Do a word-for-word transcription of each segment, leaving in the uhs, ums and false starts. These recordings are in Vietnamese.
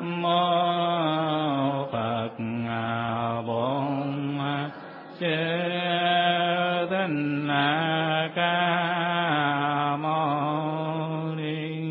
mô Phật Bổn Sư Thích Ca Mâu Ni.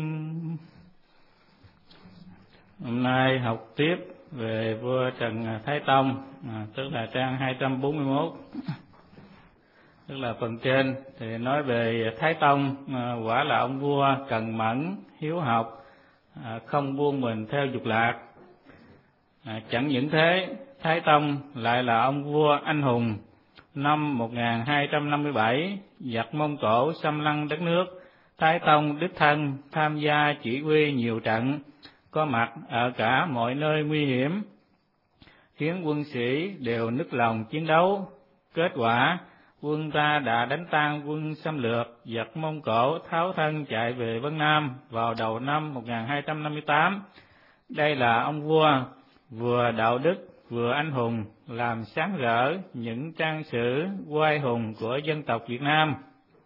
Hôm nay học tiếp về vua Trần Thái Tông, à, tức là trang hai trăm bốn mươi mốt. Tức là phần trên thì nói về Thái Tông, à, quả là ông vua cần mẫn, hiếu học, à, không buông mình theo dục lạc. À, chẳng những thế, Thái Tông lại là ông vua anh hùng. Năm một nghìn hai trăm năm mươi bảy, giặc Mông Cổ xâm lăng đất nước, Thái Tông đích thân tham gia chỉ huy nhiều trận, có mặt ở cả mọi nơi nguy hiểm, khiến quân sĩ đều nức lòng chiến đấu. Kết quả, quân ta đã đánh tan quân xâm lược, giặc Mông Cổ tháo thân chạy về Vân Nam vào đầu năm một nghìn hai trăm năm mươi tám. Đây là ông vua vừa đạo đức vừa anh hùng, làm sáng rỡ những trang sử oai hùng của dân tộc Việt Nam.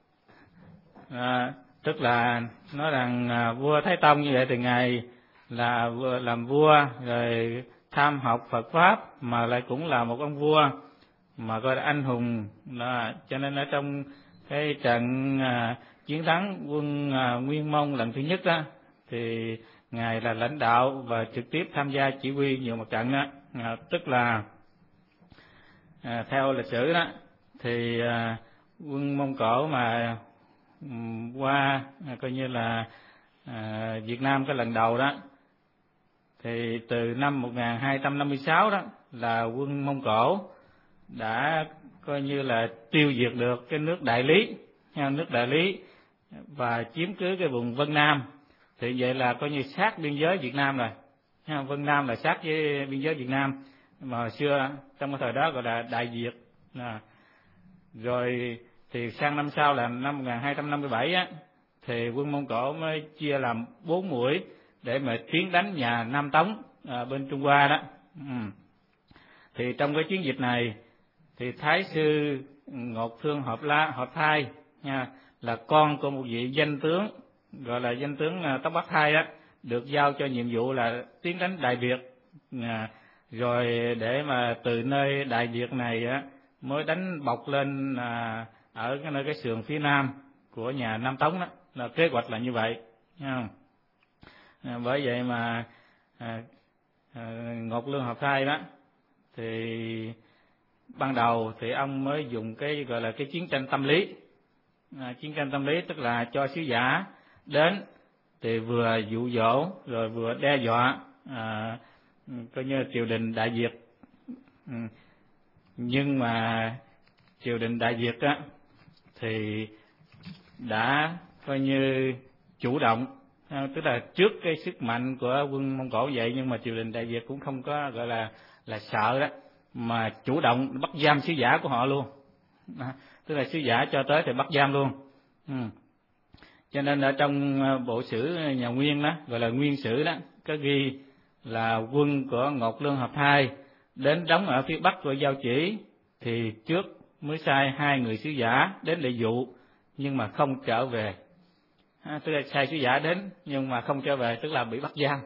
À, tức là nói rằng à, vua Thái Tông như vậy thì ngài là vừa làm vua rồi tham học Phật pháp, mà lại cũng là một ông vua mà gọi là anh hùng. Đó, cho nên ở trong cái trận à, chiến thắng quân à, Nguyên Mông lần thứ nhất đó, thì ngài là lãnh đạo và trực tiếp tham gia chỉ huy nhiều mặt trận đó. À, tức là à, theo lịch sử đó thì à, quân Mông Cổ mà um, qua à, coi như là à, Việt Nam cái lần đầu đó, thì từ năm một nghìn hai trăm năm mươi sáu đó là quân Mông Cổ đã coi như là tiêu diệt được cái nước Đại Lý, nước Đại Lý và chiếm cứ cái vùng Vân Nam. Thì vậy là coi như sát biên giới Việt Nam rồi. Vân Nam là sát với biên giới Việt Nam, mà hồi xưa trong cái thời đó gọi là Đại Việt. À, rồi thì sang năm sau là năm một nghìn hai trăm năm mươi bảy á, thì quân Mông Cổ mới chia làm bốn mũi để mà tiến đánh nhà Nam Tống à, bên Trung Hoa đó. Ừ. Thì trong cái chiến dịch này thì Thái sư Ngột Thương Hợp La Hợp Thai nha, là con của một vị danh tướng gọi là danh tướng Tống Bắc Thai đó, được giao cho nhiệm vụ là tiến đánh Đại Việt, à, rồi để mà từ nơi Đại Việt này á mới đánh bọc lên à, ở cái nơi cái sườn phía nam của nhà Nam Tống đó, là kế hoạch là như vậy, thấy không? À, bởi vậy mà à, à, Ngột Lương Hợp Thai đó thì ban đầu thì ông mới dùng cái gọi là cái chiến tranh tâm lý. À, chiến tranh tâm lý tức là cho sứ giả đến thì vừa dụ dỗ rồi vừa đe dọa à, coi như triều đình Đại Việt. Ừ. Nhưng mà triều đình Đại Việt á thì đã coi như chủ động, à, tức là trước cái sức mạnh của quân Mông Cổ vậy, nhưng mà triều đình Đại Việt cũng không có gọi là là sợ đó, mà chủ động bắt giam sứ giả của họ luôn. À, tức là sứ giả cho tới thì bắt giam luôn. Ừ. Cho nên ở trong bộ sử nhà Nguyên đó, gọi là Nguyên Sử đó, có ghi là quân của Ngột Lương Hợp Thai đến đóng ở phía bắc của Giao Chỉ, thì trước mới sai hai người sứ giả đến để dụ nhưng mà không trở về. À, tức là sai sứ giả đến nhưng mà không trở về, tức là bị bắt giam.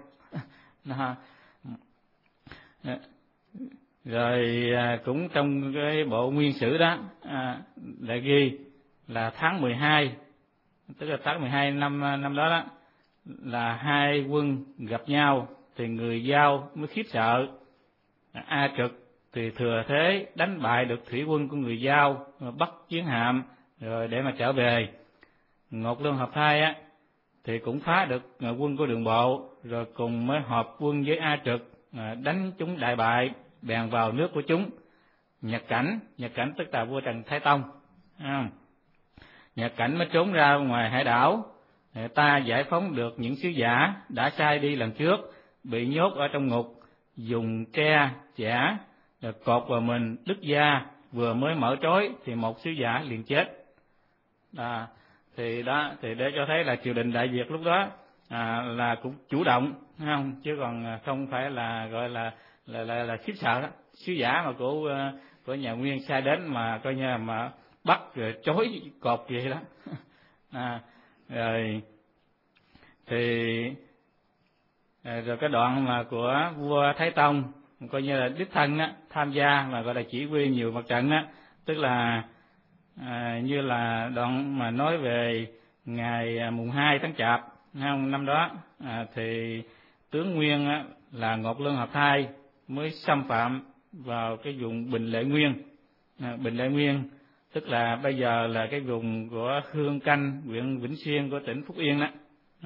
Rồi à, cũng trong cái bộ Nguyên Sử đó à, lại ghi là tháng mười hai, tức là tháng mười hai năm năm đó đó, là hai quân gặp nhau thì người Giao mới khiếp sợ. A Trực thì thừa thế đánh bại được thủy quân của người Giao, bắt chiến hạm rồi để mà trở về. Ngột Lương Hợp Thai á thì cũng phá được quân của Đường Bộ, rồi cùng mới hợp quân với A Trực đánh chúng đại bại, bèn vào nước của chúng. Nhật Cảnh, Nhật Cảnh tức là vua Trần Thái Tông. À, Nhật Cảnh mới trốn ra ngoài hải đảo. Ta giải phóng được những sứ giả đã sai đi lần trước, bị nhốt ở trong ngục, dùng tre chẻ rồi cột vào mình đứt da, vừa mới mở trói thì một sứ giả liền chết. À, thì đó thì để cho thấy là triều đình Đại Việt lúc đó à, là cũng chủ động, không, chứ còn không phải là gọi là là là, là khiếp sợ đó. Sứ giả mà của của nhà Nguyên sai đến mà coi như là mà bắt rồi trói cột vậy đó. À, rồi thì Rồi cái đoạn mà của vua Thái Tông coi như là đích thân á tham gia mà gọi là chỉ huy nhiều mặt trận á, tức là à, như là đoạn mà nói về ngày mùng hai tháng Chạp không, năm đó à, thì tướng Nguyên á, là Ngọc Lương Hợp Thai mới xâm phạm vào cái vùng Bình Lệ Nguyên. à, Bình Lệ Nguyên tức là bây giờ là cái vùng của Hương Canh, huyện Vĩnh Xuyên của tỉnh Phúc Yên đó. ừ.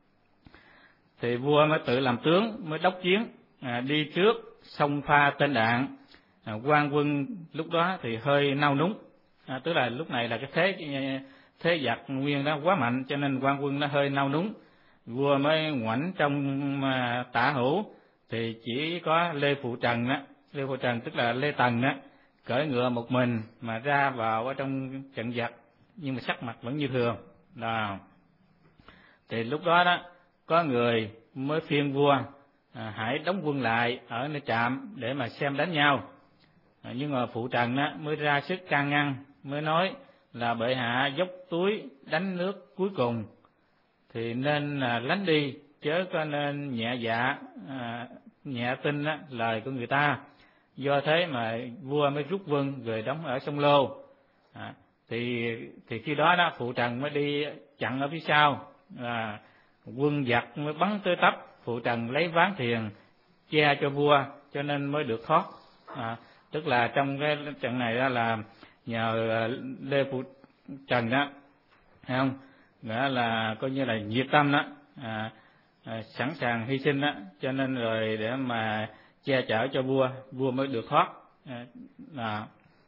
Thì vua mới tự làm tướng, mới đốc chiến, à, đi trước xông pha tên đạn. à, quan quân lúc đó thì hơi nao núng, à, tức là lúc này là cái thế thế giặc Nguyên đó quá mạnh, cho nên quan quân nó hơi nao núng. Vua mới ngoảnh trong à, tả hữu thì chỉ có Lê Phụ Trần đó, Lê Phụ Trần tức là Lê Tần đó, cưỡi ngựa một mình mà ra vào ở trong trận giặc, nhưng mà sắc mặt vẫn như thường. Đó. Thì lúc đó đó có người mới phiên vua à, hãy đóng quân lại ở nơi trạm để mà xem đánh nhau. à, nhưng mà Phụ Trần đó mới ra sức can ngăn, mới nói là bệ hạ dốc túi đánh nước cuối cùng thì nên là lánh đi, chớ có nên nhẹ dạ à, nhẹ tin đó, lời của người ta. Do thế mà vua mới rút quân về đóng ở sông Lô. à, thì thì khi đó đó Phụ Trần mới đi chặn ở phía sau, à, quân giặc mới bắn tới tấp. Phụ Trần lấy ván thiền che cho vua, cho nên mới được thoát. à, tức là trong cái trận này đó là nhờ Lê Phụ Trần đó, thấy không, nghĩa là coi như là nhiệt tâm đó, à, à, sẵn sàng hy sinh đó, cho nên rồi để mà che chở cho vua, vua mới được thoát. à, à,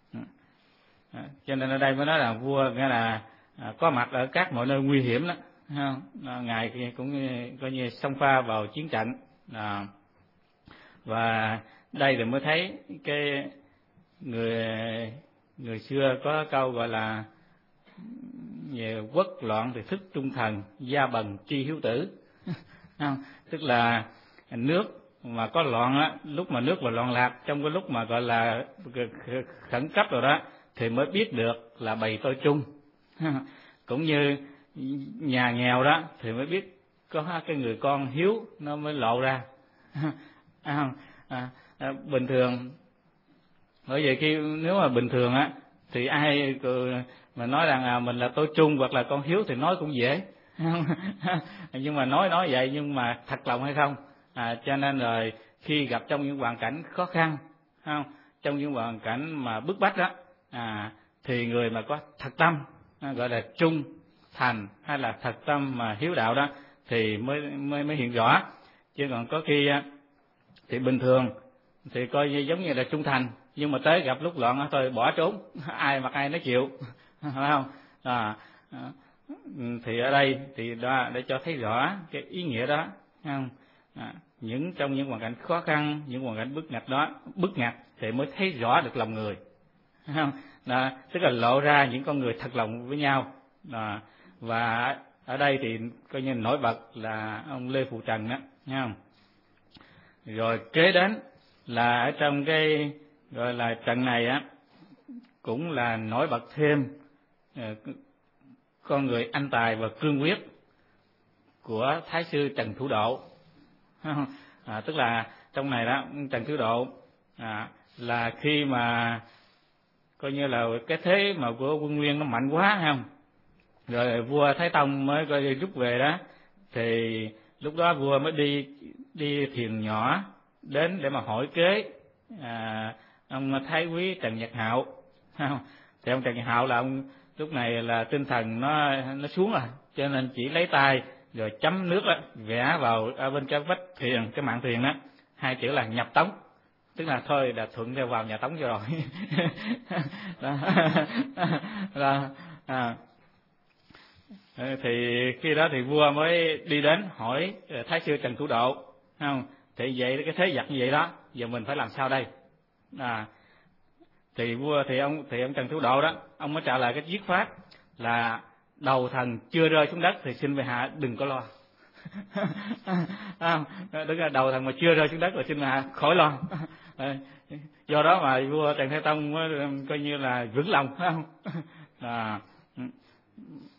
à, cho nên ở đây mới nói là vua nghĩa là à, có mặt ở các mọi nơi nguy hiểm đó, không? À, ngài cũng coi như xông pha vào chiến trận. à, và đây thì mới thấy cái người người xưa có câu gọi là về quốc loạn thì thức trung thần, gia bần tri hiếu tử. không? Tức là nước mà có loạn á, lúc mà nước mà loạn lạc, trong cái lúc mà gọi là khẩn cấp rồi đó thì mới biết được là bầy tôi chung. Cũng như nhà nghèo đó thì mới biết có cái người con hiếu nó mới lộ ra. à, à, à, bình thường bởi vậy khi nếu mà bình thường á thì ai mà nói rằng à, mình là tôi trung hoặc là con hiếu thì nói cũng dễ. Nhưng mà nói nói vậy nhưng mà thật lòng hay không, à, cho nên rồi khi gặp trong những hoàn cảnh khó khăn, không, trong những hoàn cảnh mà bức bách đó, à, thì người mà có thật tâm, à, gọi là trung thành hay là thật tâm mà hiếu đạo đó thì mới mới mới hiện rõ. Chứ còn có khi thì bình thường thì coi như giống như là trung thành, nhưng mà tới gặp lúc loạn thôi bỏ trốn, ai mặc ai nói chịu, phải không? À, thì ở đây thì đó để cho thấy rõ cái ý nghĩa đó, không? À, những trong những hoàn cảnh khó khăn, những hoàn cảnh bức ngặt đó, bức ngặt thì mới thấy rõ được lòng người, không? Đó, tức là lộ ra những con người thật lòng với nhau. Đó, và ở đây thì coi như nổi bật là ông Lê Phụ Trần đó, thấy không? Rồi kế đến là ở trong cái gọi là trận này á cũng là nổi bật thêm con người anh tài và cương quyết của Thái sư Trần Thủ Độ. À, tức là trong này đó Trần Thủ Độ à, là khi mà coi như là cái thế mà của quân Nguyên nó mạnh quá, không, rồi vua Thái Tông mới coi rút về đó, thì lúc đó vua mới đi đi thuyền nhỏ đến để mà hỏi kế à, ông Thái quý Trần Nhật Hạo. Không? Thì ông Trần Nhật Hạo là ông lúc này là tinh thần nó nó xuống rồi, cho nên chỉ lấy tay rồi chấm nước đó, vẽ vào ở bên cái vách thuyền, cái mạn thuyền đó, hai chữ là nhập tống, tức là thôi đã thuận theo vào nhà Tống cho rồi. Đó. Đó. À. Thì khi đó thì vua mới đi đến hỏi Thái sư Trần Thủ Độ, không? Thì vậy cái thế giặc như vậy đó, giờ mình phải làm sao đây? À, thì vua thì ông thì ông Trần Thủ Độ đó, ông mới trả lời cái dứt khoát là đầu thần chưa rơi xuống đất thì xin bệ hạ đừng có lo. À, tức là đầu thần mà chưa rơi xuống đất là xin bệ hạ khỏi lo. À, do đó mà vua Trần Thái Tông mới coi như là vững lòng, phải không? À,